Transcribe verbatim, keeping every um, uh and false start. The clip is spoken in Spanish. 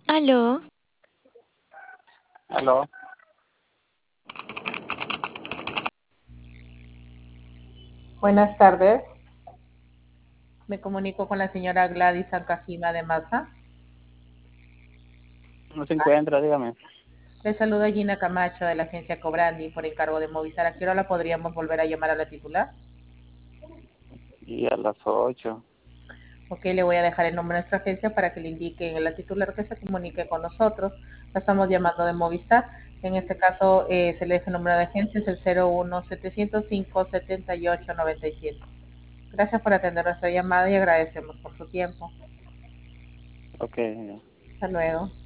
Aló, Aló, Buenas tardes. Me comunico con la señora Gladys Ancajima de Maza. no se encuentra, dígame. Le saluda Gina Camacho de la agencia Cobrandi por encargo de Movistar. ¿A qué hora la podríamos volver a llamar a la titular? Y a las ocho. Ok, le voy a dejar el nombre de nuestra agencia para que le indique a la titular que se comunique con nosotros. La estamos llamando de Movistar. En este caso, eh, se le deja el número de agencia, es el cero uno setecientos cinco setenta y ocho noventa y siete. Gracias por atender nuestra llamada y agradecemos por su tiempo. Ok. Hasta luego.